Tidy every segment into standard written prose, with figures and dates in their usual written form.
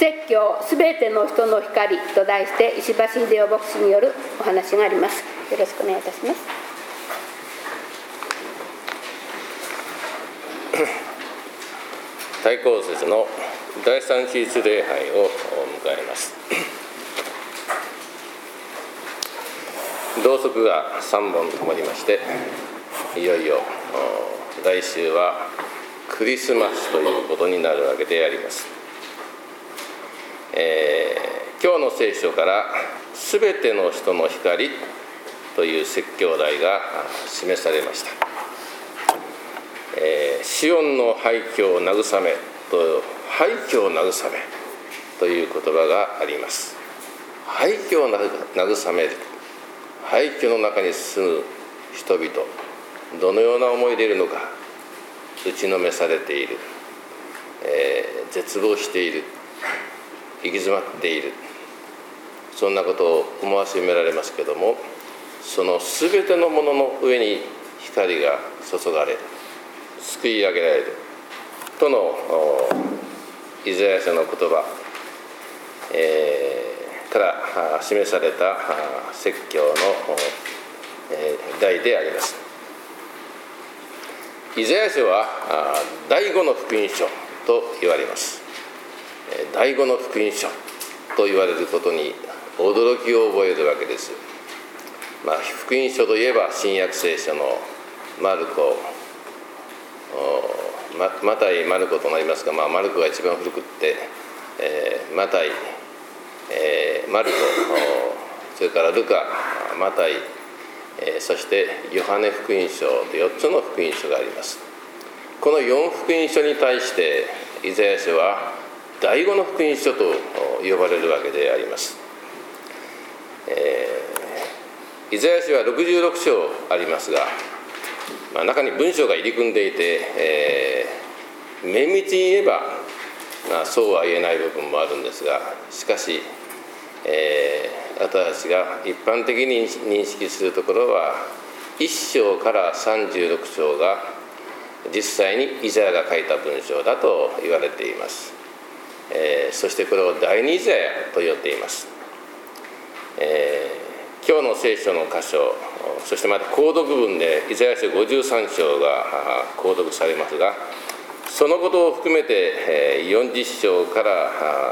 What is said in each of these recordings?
説教すべての人の光と題して石橋秀夫牧師によるお話があります。よろしくお願いいたします。 対抗節の第三期日礼拝を迎えます。ろうそくが3本灯りまして、いよいよ来週はクリスマスということになるわけであります。今日の聖書からすべての人の光という説教題が示されました。シオンの廃墟を慰めと廃墟を慰めという言葉があります。廃墟を慰める、廃墟の中に住む人々、どのような思いでいるのか、打ちのめされている、絶望している、行き詰まっている、そんなことを思わしめられますけども、そのすべてのものの上に光が注がれる、救い上げられるとのイザヤ書の言葉、から示された説教の題であります。イザヤ書は第5の福音書と言われます。第5の福音書と言われることに驚きを覚えるわけです。福音書といえば新約聖書のマルコ、マタイ、マルコとなりますが、マルコが一番古くって、マタイ、マルコ、それからルカ、マタイ、そしてヨハネ福音書と4つの福音書があります。この4福音書に対してイザヤ書は第5の福音書と呼ばれるわけであります。イザヤ書は66章ありますが、中に文章が入り組んでいて、綿密に言えば、そうは言えない部分もあるんですが、しかし、私たちが一般的に認識するところは1章から36章が実際にイザヤが書いた文章だと言われています。そしてこれを第2イザヤと呼んでいます。今日の聖書の箇所、そしてまた購読文でイザヤ書53章が購読されますが、そのことを含めて40章から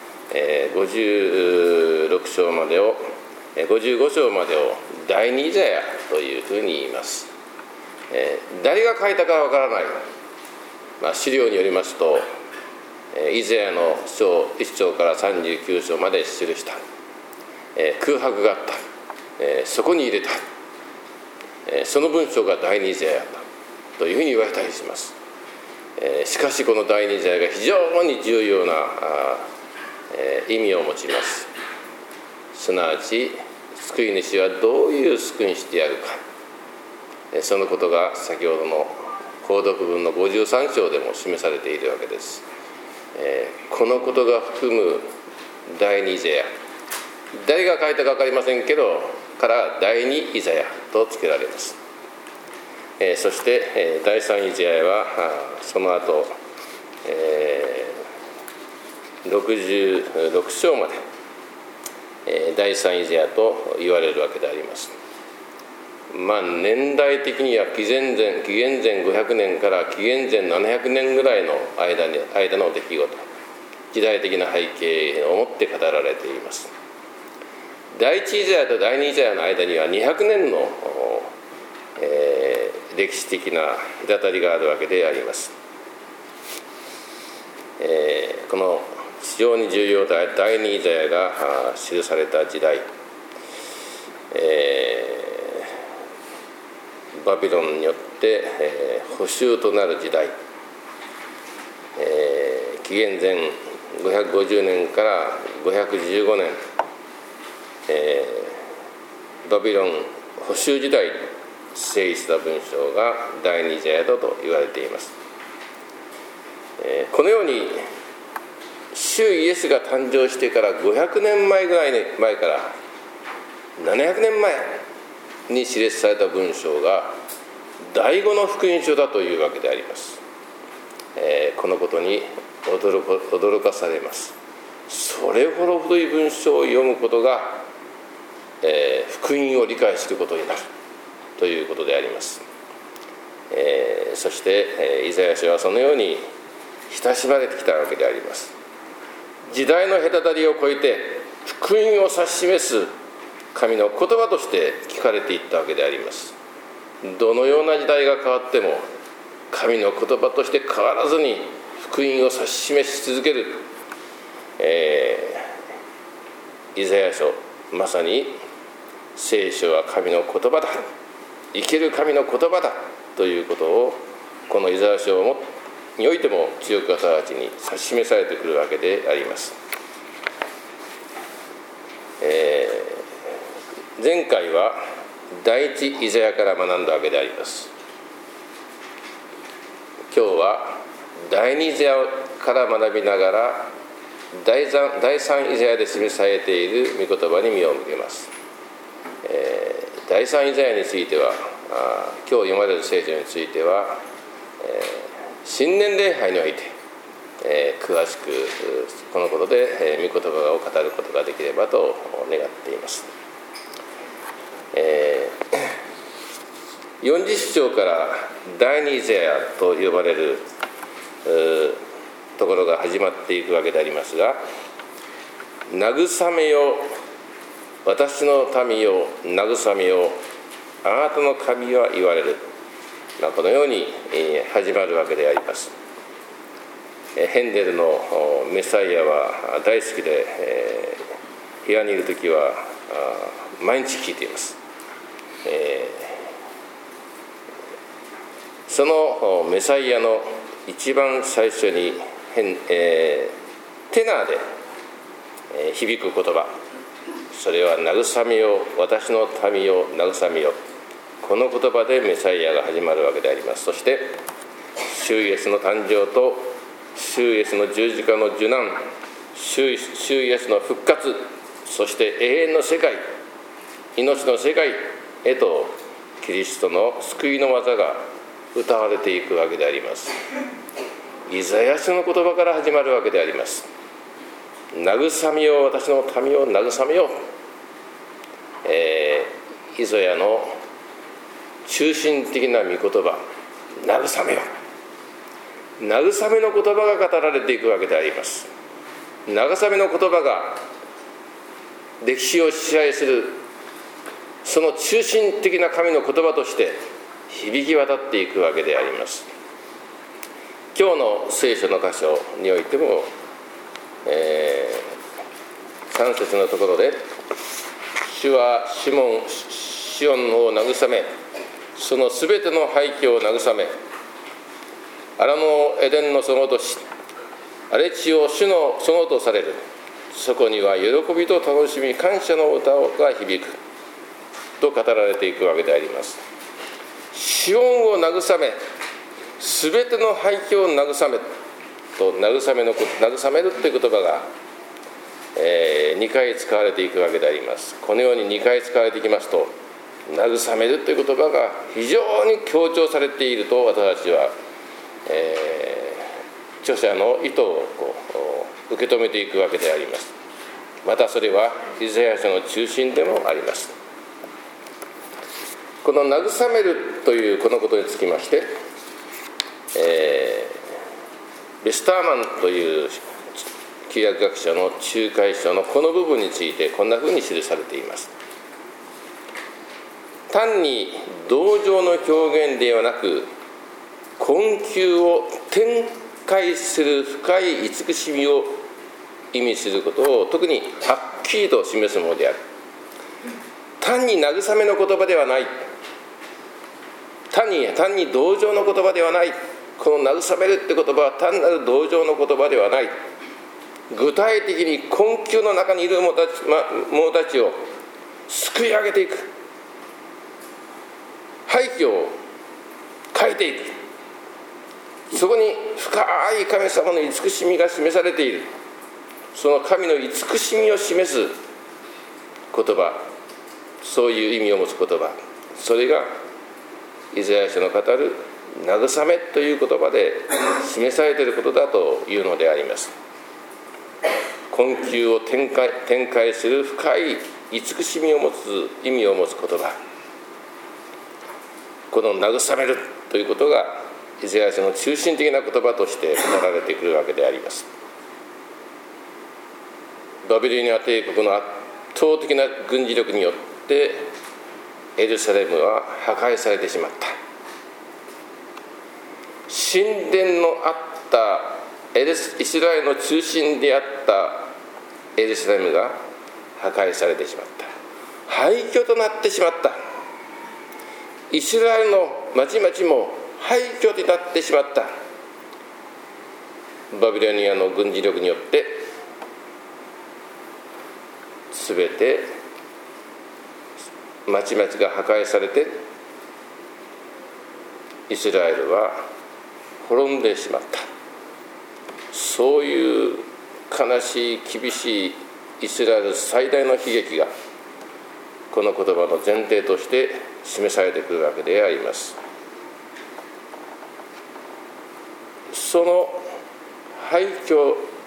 56章までを55章までを第2イザヤというふうに言います。誰が書いたかわからない、資料によりますとイザヤの章1章から39章まで記した、空白があった、そこに入れた、その文章が第2イザヤだというふうに言われたりします。しかしこの第2イザヤが非常に重要な意味を持ちます。すなわち救い主はどういう救い主であるか、そのことが先ほどの購読文の53章でも示されているわけです。このことが含む第2イザヤ、誰が書いたか分かりませんけどから第2イザヤと付けられます。そして第3イザヤはその後66章まで第3イザヤと言われるわけであります。年代的には紀元前500年から紀元前700年ぐらいの間の出来事、時代的な背景をもって語られています。第1イザヤと第2イザヤの間には200年の、歴史的な隔たりがあるわけであります。この非常に重要な第2イザヤが記された時代、バビロンによって、捕囚となる時代、紀元前550年から515年、バビロン捕囚時代に成立した文章が第2イザヤだと言われています。このように主イエスが誕生してから500年前ぐらい前から700年前に記された文章が第5の福音書だというわけであります。このことに驚かされます。 それほど古い文章を読むことが、福音を理解することになるということであります。そして、イザヤ書はそのように親しまれてきたわけであります。時代の隔たりを越えて福音を指し示す神の言葉として聞かれていったわけであります。どのような時代が変わっても神の言葉として変わらずに福音を指し示し続ける、イザヤ書、まさに聖書は神の言葉だ、生ける神の言葉だということをこのイザヤ書においても強く私たちに指し示されてくるわけであります。前回は第一イザヤから学んだわけであります。今日は第二イザヤから学びながら第三イザヤで示されている御言葉に目を向けます。第三イザヤについては、今日読まれる聖書については、新年礼拝において、詳しくこのことで、御言葉を語ることができればと願っています。40章から第二イザヤと呼ばれるところが始まっていくわけでありますが、慰めよ、私の民よ慰めよ、あなたの神は言われる、このように始まるわけであります。ヘンデルのメサイアは大好きで、部屋にいるときは毎日聞いています。そのメサイアの一番最初にテナーで響く言葉、それは慰めよ、私の民よ慰めよ、この言葉でメサイアが始まるわけであります。そして主イエスの誕生と主イエスの十字架の受難、主イエスの復活、そして永遠の世界、命の世界へとキリストの救いの技が歌われていくわけであります。イザヤ書の言葉から始まるわけであります。慰めよ、私の民を慰めよ、イザヤの中心的な御言葉、慰めよ、慰めの言葉が語られていくわけであります。慰めの言葉が歴史を支配するその中心的な神の言葉として響き渡っていくわけであります。今日の聖書の箇所においても、3節のところで、主はシオンを慰め、そのすべての廃墟を慰め、荒野エデンの園とし、荒れ地を主の園とされる。そこには喜びと楽しみ、感謝の歌が響くと語られていくわけであります。シオンを慰め、すべての廃墟を慰めと、慰めるという言葉が、2回使われていくわけであります。このように2回使われていきますと、慰めるという言葉が非常に強調されていると私たちは、著者の意図を受け止めていくわけであります。またそれはイザヤ書の中心でもあります。この慰めるというこのことにつきまして、ベスターマンという旧約学者の仲介書のこの部分についてこんなふうに記されています。単に同情の表現ではなく、困窮を展開する深い慈しみを意味することを特にはっきりと示すものである。単に慰めの言葉ではない、単に同情の言葉ではない。この慰めるって言葉は単なる同情の言葉ではない。具体的に困窮の中にいる者たちを救い上げていく、廃墟を変えていく、そこに深い神様の慈しみが示されている。その神の慈しみを示す言葉、そういう意味を持つ言葉、それがイザヤ書の語る慰めという言葉で示されていることだというのであります。 困窮を展開する深い慈しみを持つ意味を持つ言葉、この慰めるということがイザヤ書の中心的な言葉として語られてくるわけであります。バビロニア帝国の圧倒的な軍事力によってエルサレムは破壊されてしまった。神殿のあったイスラエルの中心であったエルサレムが破壊されてしまった。廃墟となってしまった。イスラエルの町々も廃墟になってしまった。バビロニアの軍事力によってすべて町々が破壊されて、イスラエルは滅んでしまった。そういう悲しい厳しいイスラエル最大の悲劇がこの言葉の前提として示されてくるわけであります。その廃墟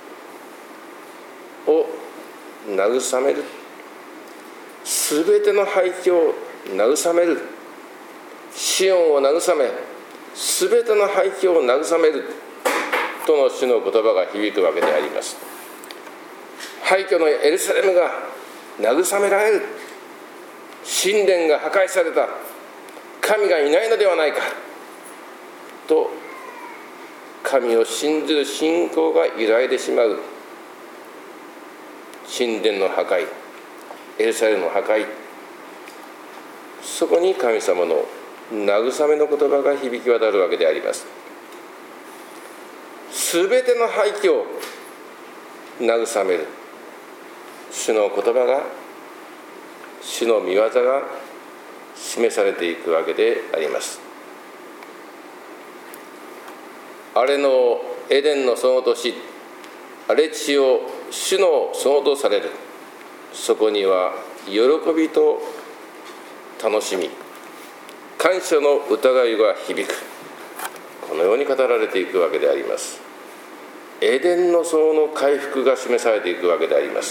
を慰める、すべての廃墟を慰める、シオンを慰め、すべての廃墟を慰めるとの主の言葉が響くわけであります。廃墟のエルサレムが慰められる、神殿が破壊された、神がいないのではないかと神を信ずる信仰が揺らいでしまう。神殿の破壊、エルサレムの破壊、そこに神様の慰めの言葉が響き渡るわけであります。すべての廃墟を慰める主の言葉が、主の御業が示されていくわけであります。荒れのエデンのその年、荒れ地を主の園とされる。そこには喜びと楽しみ、感謝の疑いが響く。このように語られていくわけであります。エデンの園の回復が示されていくわけであります。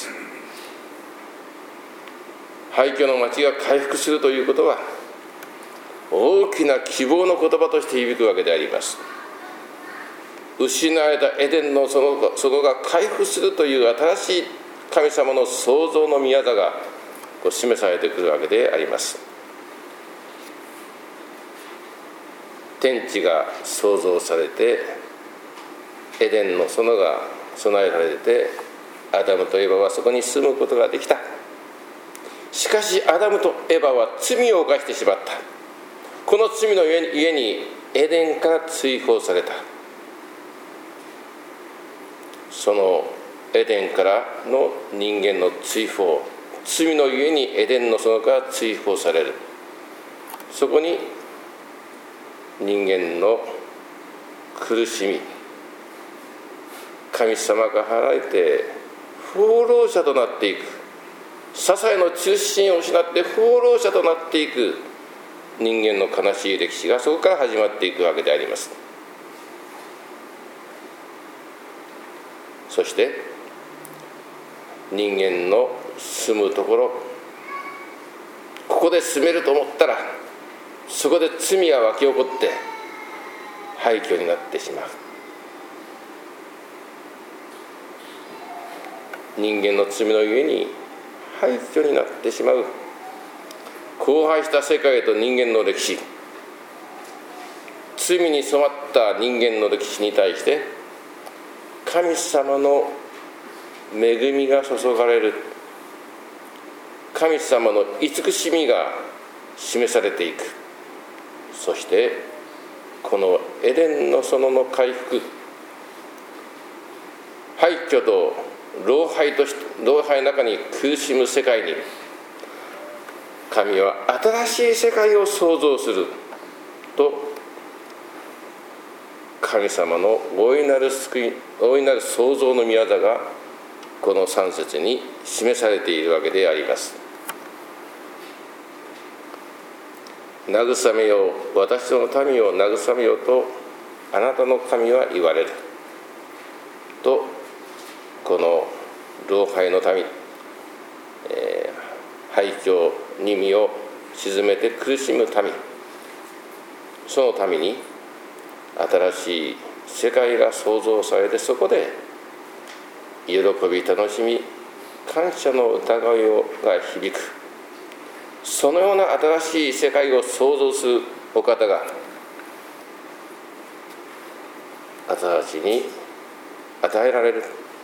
廃墟の町が回復するということは、大きな希望の言葉として響くわけであります。失われたエデンの園が回復するという新しい神様の創造の御業が示されてくるわけであります。天地が創造されて、エデンの園が備えられて、アダムとエバはそこに住むことができた。しかしアダムとエバは罪を犯してしまった。この罪のゆえにエデンから追放された。そのエデンからの人間の追放、罪のゆえにエデンの園から追放される。そこに人間の苦しみ、神様が離れて放浪者となっていく、支えの中心を失って放浪者となっていく人間の悲しい歴史がそこから始まっていくわけであります。そして人間の住むところ、ここで住めると思ったら、そこで罪が湧き起こって廃墟になってしまう。人間の罪のゆえに廃墟になってしまう。荒廃した世界と人間の歴史、罪に染まった人間の歴史に対して神様の恵みが注がれる、神様の慈しみが示されていく。そしてこのエデンの園の回復、廃墟と老廃の中に苦しむ世界に、神は新しい世界を創造すると、神様の大いなる救い、大いなる創造の御業がこの3節に示されているわけであります。慰めよう、私の民を慰めようとあなたの神は言われると、この老輩の民、廃墟に身を沈めて苦しむ民、その民に新しい世界が創造されて、そこで喜び楽しみ感謝の歌声が響く、そのような新しい世界を創造するお方が私たちに与えられる、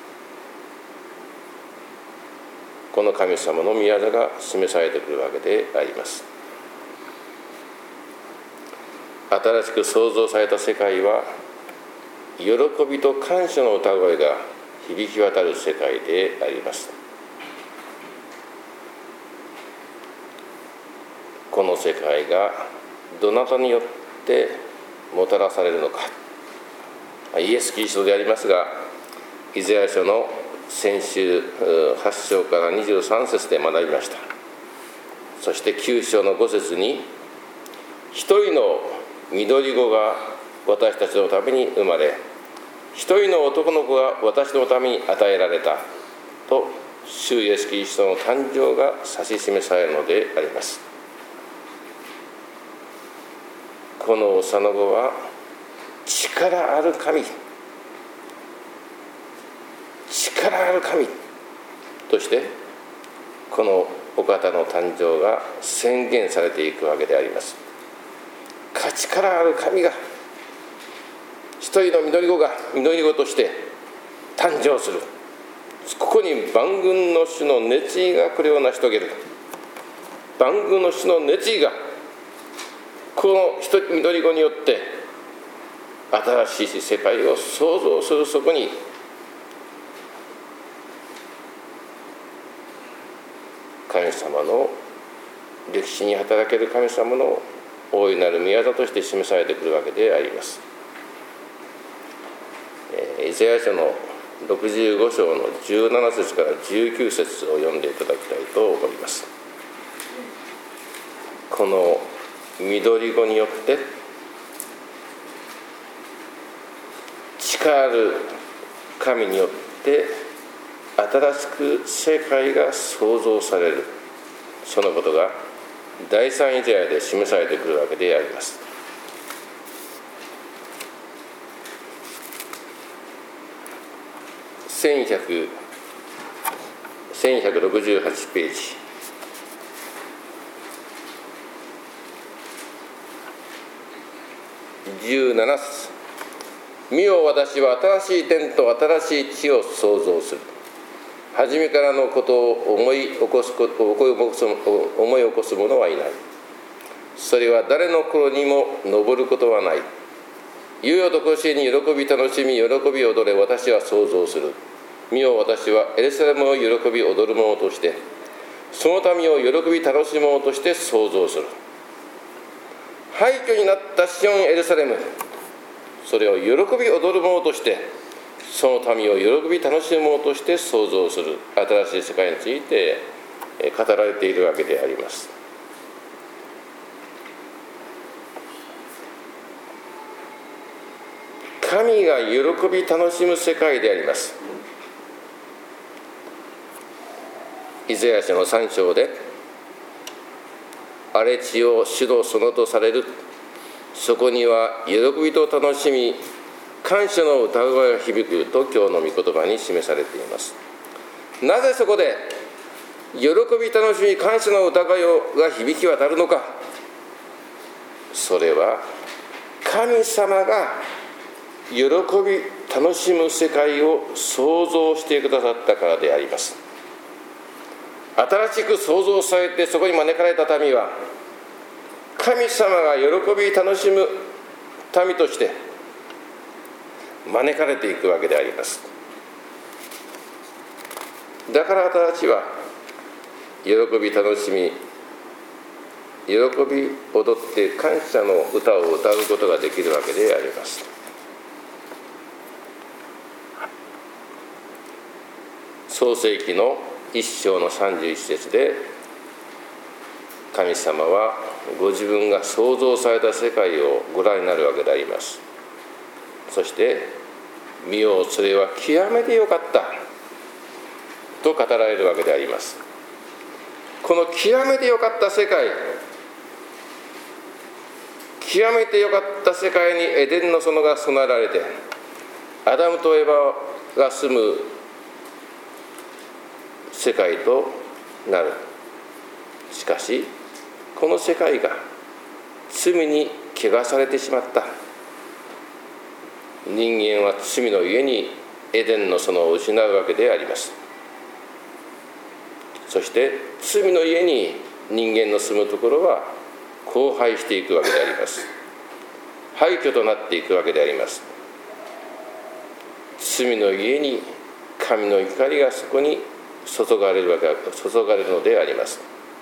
この神様の御業が示されてくるわけであります。新しく創造された世界は喜びと感謝の歌声が響き渡る世界であります。この世界がどなたによってもたらされるのか、イエス・キリストでありますが、イザヤ書の先週8章から23節で学びました。そして9章の5節に、一人の緑子が私たちのために生まれ、一人の男の子が私のために与えられたと、主イエス・キリストの誕生が指し示されるのであります。この幼子は力ある神、力ある神としてこのお方の誕生が宣言されていくわけであります。力ある神が一人の緑子が緑子として誕生する。ここに万軍の主の熱意がこれを成し遂げる。万軍の主の熱意がこの一人緑子によって新しい世界を創造する。そこに神様の歴史に働ける神様の大いなる御業として示されてくるわけであります。イザヤ書の65章の17節から19節を読んでいただきたいと思います。この緑子によって力ある神によって新しく世界が創造される、そのことが第三イザヤで示されてくるわけであります。1168ページ、17節、見よ私は新しい天と新しい地を創造する。初めからのことを思い起こす者はいない。それは誰の頃にも上ることはない。猶予と越しに喜び楽しみ喜び踊れ、私は創造する。見よ私はエルサレムを喜び踊る者として、その民を喜び楽しむ者として創造する。廃墟になったシオンエルサレム、それを喜び踊る者として、その民を喜び楽しむ者として創造する。新しい世界について語られているわけであります。神が喜び楽しむ世界であります。イザヤ書の3章で、荒れ地を主の園とされる。そこには喜びと楽しみ感謝の歌声が響くと今日の御言葉に示されています。なぜそこで喜び楽しみ感謝の歌声が響き渡るのか。それは神様が喜び楽しむ世界を創造してくださったからであります。新しく創造されてそこに招かれた民は、神様が喜び楽しむ民として招かれていくわけであります。だから私たちは喜び楽しみ喜び踊って感謝の歌を歌うことができるわけであります。創世記の1章の31節で、神様はご自分が創造された世界をご覧になるわけであります。そして見ようそれは極めてよかった。 と語られるわけであります。この極めてよかった世界、極めてよかった世界にエデンの園が備えられて、アダムとエバが住む世界となる。しかしこの世界が罪に汚されてしまった。人間は罪のゆえにエデンの園を失うわけであります。そして罪のゆえに人間の住むところは荒廃していくわけであります。廃墟となっていくわけであります。罪のゆえに神の怒りがそこに注がれるのであります。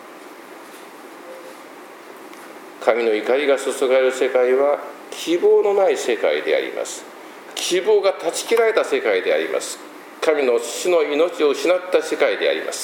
神の怒りが注がれる世界は希望のない世界であります。希望が断ち切られた世界であります。神の主の命を失った世界であります。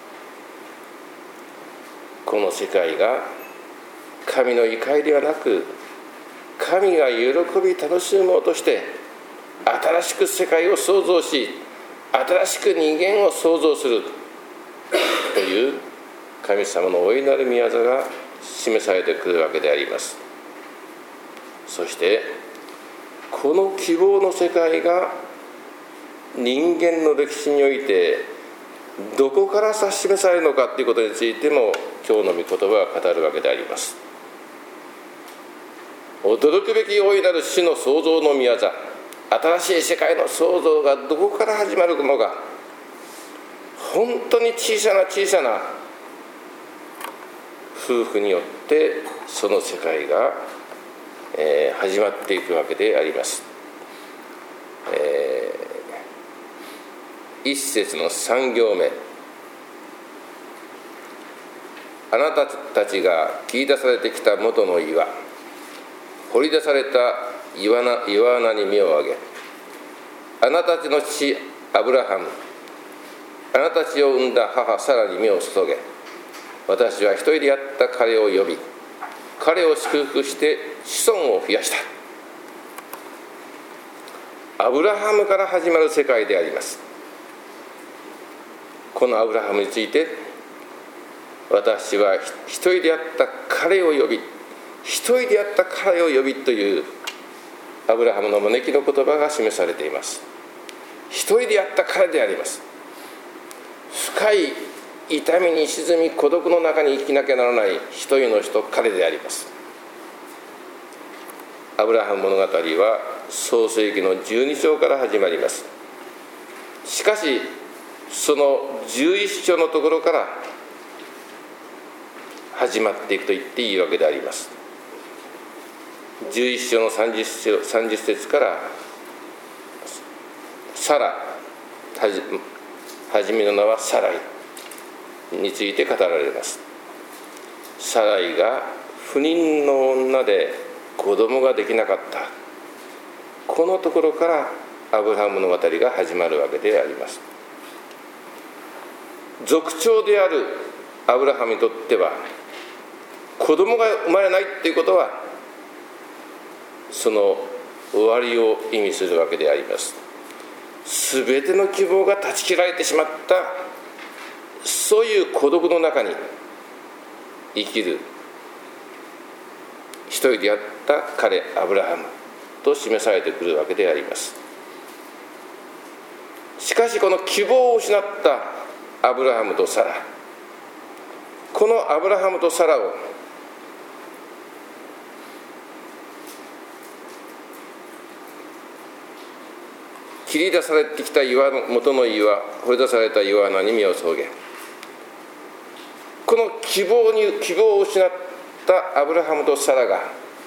この世界が神の怒りではなく、神が喜び楽しもうとして新しく世界を創造し、新しく人間を創造するという神様の大いなる御業が示されてくるわけであります。そしてこの希望の世界が人間の歴史においてどこから指し示されるのかということについても今日の御言葉は語るわけであります。驚くべき大いなる主の創造の御業、新しい世界の創造がどこから始まるのか、本当に小さな小さな夫婦によってその世界が、始まっていくわけであります。一節の3行目、あなたたちが切り出されてきた元の岩、掘り出された岩穴に目を上げ、あなたたちの父アブラハム、あなたたちを産んだ母サラに目を注げ。私は一人であった彼を呼び、彼を祝福して子孫を増やした。アブラハムから始まる世界であります。このアブラハムについて、私は一人であった彼を呼び、一人であった彼を呼びというアブラハムの招きの言葉が示されています。一人であった彼であります。深い痛みに沈み孤独の中に生きなきゃならない一人の人、彼であります。アブラハム物語は創世記の12章から始まります。しかしその11章のところから始まっていくと言っていいわけであります。11章の30節からサラ、初めの名はサライについて語られます。サライが不妊の女で子供ができなかった、このところからアブラハム物語が始まるわけであります。族長であるアブラハムにとっては子供が生まれないということはその終わりを意味するわけであります。すべての希望が断ち切られてしまった、そういう孤独の中に生きる一人であった彼アブラハムと示されてくるわけであります。しかしこの希望を失ったアブラハムとサラ、このアブラハムとサラを切り出されてきた元の岩、掘り出された岩穴に身を注げ。この希望を失ったアブラハムとサラが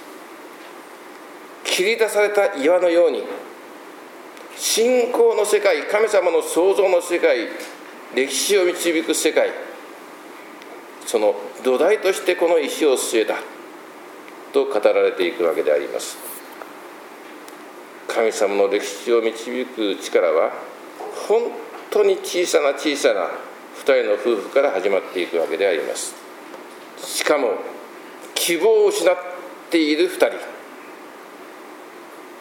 切り出された岩のように、信仰の世界、神様の創造の世界、歴史を導く世界、その土台としてこの石を据えたと語られていくわけであります。神様の歴史を導く力は本当に小さな小さな2人の夫婦から始まっていくわけであります。しかも希望を失っている2人、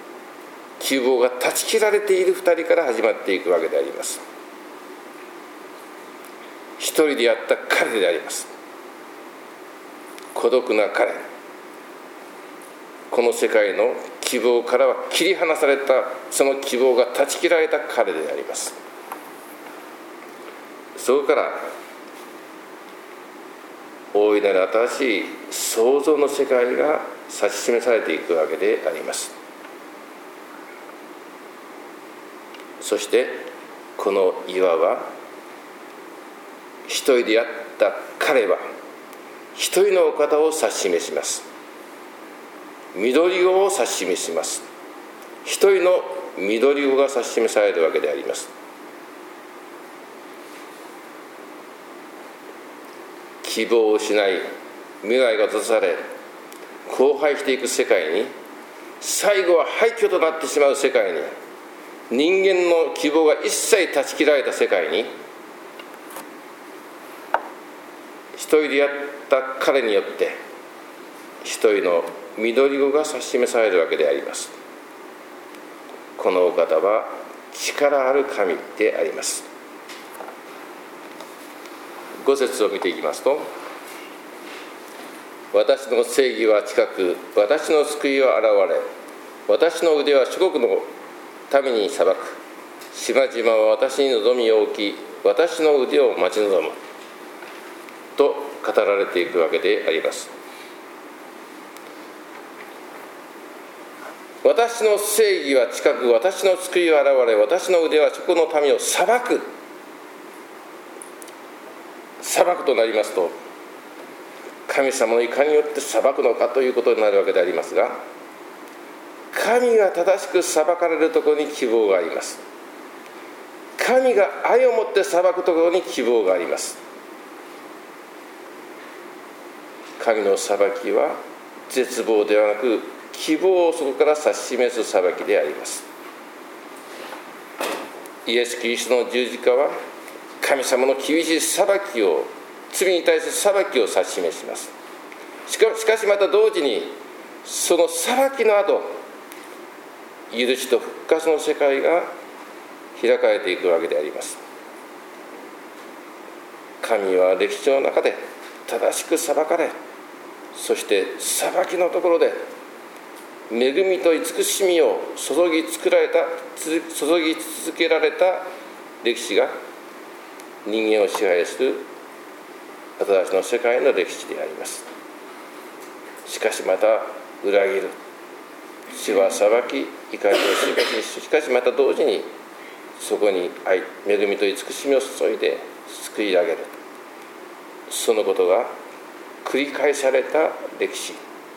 希望が断ち切られている2人から始まっていくわけであります。 人であった彼であります。孤独な彼、この世界の希望からは切り離された、その希望が断ち切られた彼であります。そこから大いなる新しい創造の世界が指し示されていくわけであります。そしてこの岩は、一人であった彼は一人のお方を指し示します。緑子を指し示します。一人の緑子が指し示されるわけであります。希望を失い、未来が閉ざされ、荒廃していく世界に、最後は廃墟となってしまう世界に、人間の希望が一切断ち切られた世界に、一人であった彼によって一人の緑子が指し示されるわけであります。このお方は力ある神であります。5節を見ていきますと、私の正義は近く、私の救いは現れ、私の腕は諸国の民に裁く。島々は私に望みを置き、私の腕を待ち望むと語られていくわけであります。私の正義は近く、私の救いは現れ、私の腕は諸国の民を裁く。裁くとなりますと、神様のいかによって裁くのかということになるわけでありますが、神が正しく裁かれるところに希望があります。神が愛をもって裁くところに希望があります。神の裁きは絶望ではなく、希望をそこから指し示す裁きであります。イエス・キリストの十字架は神様の厳しい裁きを、罪に対する裁きを指し示します。しかしまた同時に、その裁きの後、許しと復活の世界が開かれていくわけであります。神は歴史の中で正しく裁かれ、そして裁きのところで恵みと慈しみを注ぎ続けられた歴史が人間を支配する新しいの世界の歴史であります。しかしまた裏切る。主は裁き、怒りをしかしまた同時にそこに愛、恵みと慈しみを注いで救い上げる。そのことが繰り返された歴史。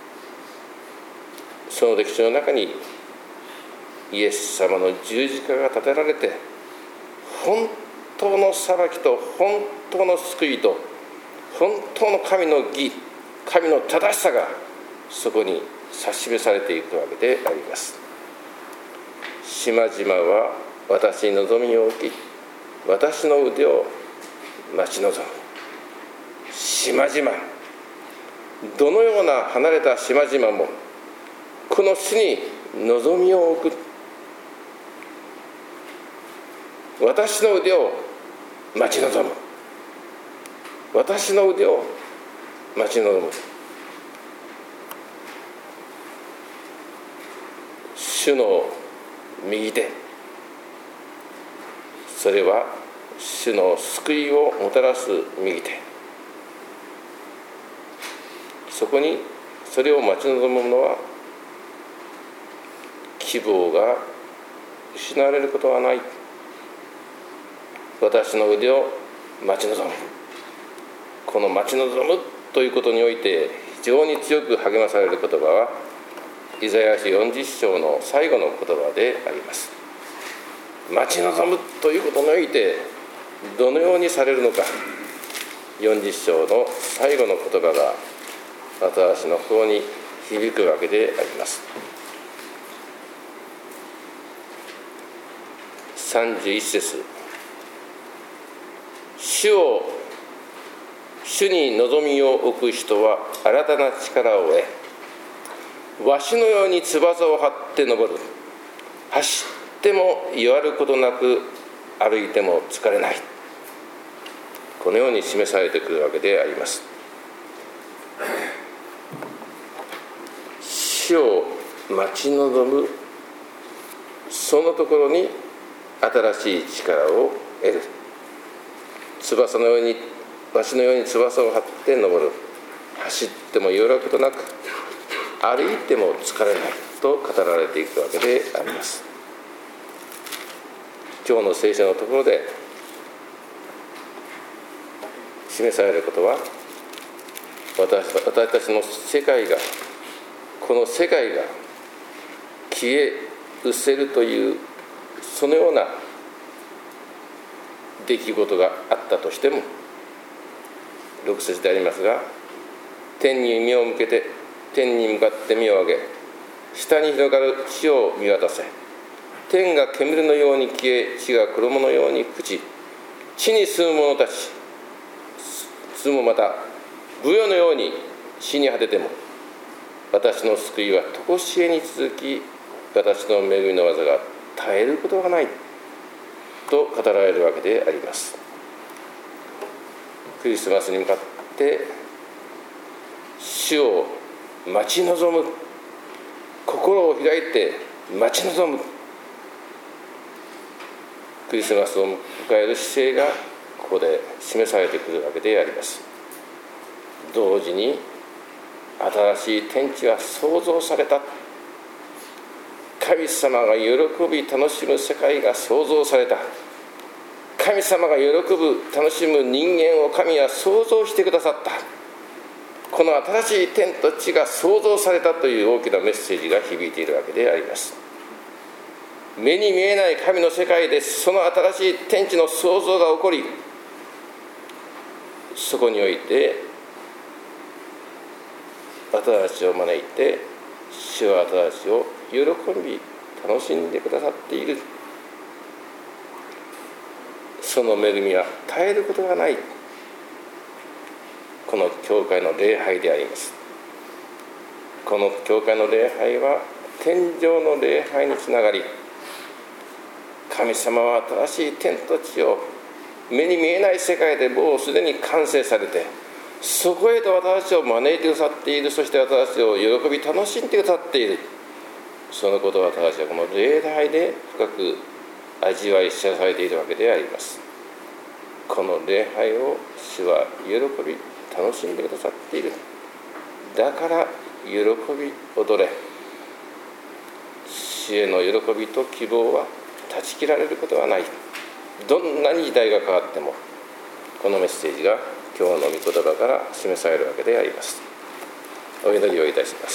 その歴史の中にイエス様の十字架が立てられて、本当の裁きと本当の救いと本当の神の義、神の正しさがそこに指し示されていくわけであります。島々は私に望みを置き、私の腕を待ち望む。島々、どのような離れた島々もこの主に望みを置く。私の腕を待ち望む。私の腕を待ち望む。主の右手、それは主の救いをもたらす右手。そこにそれを待ち望むのは、希望が失われることはない。私の腕を待ち望む。この待ち望むということにおいて非常に強く励まされる言葉は、イザヤ書40章の最後の言葉であります。待ち望むということにおいてどのようにされるのか、40章の最後の言葉が私の方に響くわけであります。31節、主に望みを置く人は新たな力を得、わしのように翼を張って登る。走っても弱ることなく、歩いても疲れない。 このように示されてくるわけであります。死を待ち望む、そのところに新しい力を得る。翼のように、わしのように翼を張って登る。走ってもよらくことなく、歩いても疲れないと語られていくわけであります。今日の聖書のところで示されることは、私たちの世界が、この世界が消え失せるという、そのような出来事があったとしても、6節でありますが、天に目を向けて、天に向かって目を上げ、下に広がる地を見渡せ。天が煙のように消え、地が衣のように朽ち、地に住む者たち、住むまた武よのように死に果てても、私の救いは常しえに続き、私の恵みの技が絶えることがないと語られるわけであります。クリスマスに向かって主を待ち望む、心を開いて待ち望む、クリスマスを迎える姿勢がここで示されてくるわけであります。同時に新しい天地が創造された、神様が喜び楽しむ世界が創造された、神様が喜ぶ楽しむ人間を神は創造してくださった、この新しい天と地が創造されたという大きなメッセージが響いているわけであります。目に見えない神の世界でその新しい天地の創造が起こり、そこにおいて私たちを招いて、主は私たちを喜び楽しんでくださっている。その恵みは絶えることがない、この教会の礼拝であります。この教会の礼拝は天上の礼拝につながり、神様は新しい天と地を目に見えない世界でもうすでに完成されて、そこへと私たちを招いてくださっている。そして私たちを喜び楽しんでくださっている。そのことを私たちはこの礼拝で深く味わい知らされているわけであります。この礼拝を主は喜び楽しんでくださっている。だから喜び踊れ。主への喜びと希望は断ち切られることはない。どんなに時代が変わっても、このメッセージが今日の御言葉から示されるわけであります。お祈りをいたします。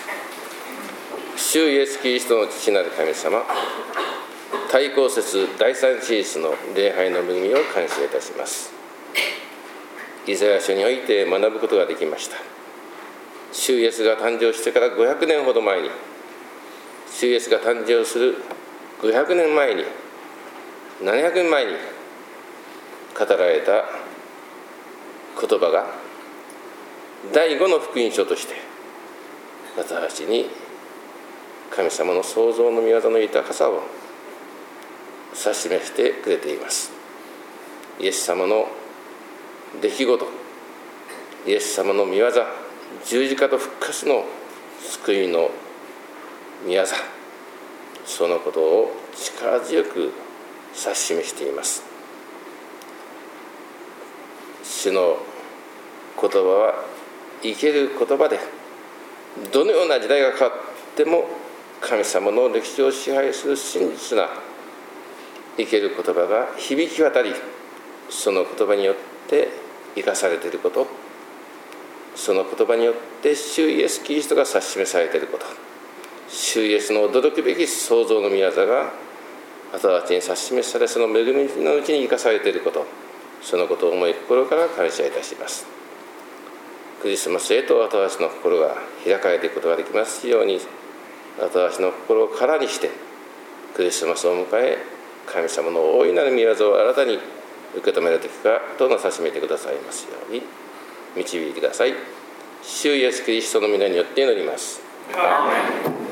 主イエスキリストの父なる神様、大公節第三シリーズの礼拝の恵みを感謝いたします。イザヤ書において学ぶことができました。主イエスが誕生してから500年ほど前に、主イエスが誕生する500年前に、700年前に語られた言葉が第5の福音書として私たちに神様の創造の御業の豊かさを指し示してくれています。イエス様の出来事、イエス様の御業、十字架と復活の救いの御業、そのことを力強く指し示しています。主の言葉は生ける言葉で、どのような時代が変わっても神様の歴史を支配する真実な生ける言葉が響き渡り、その言葉によって生かされていること、その言葉によって主イエスキリストが指し示されていること、主イエスの驚くべき創造の御業が私たちに指し示され、その恵みのうちに生かされていること、そのことを思い心から感謝いたします。クリスマスへと私たちの心が開かれていくことができますように、私たちの心を空にしてクリスマスを迎え、神様の大いなる御業を新たに受け止める時かとなさしめてくださいますように導いてください。主イエスキリストの皆によって祈ります。アーメン。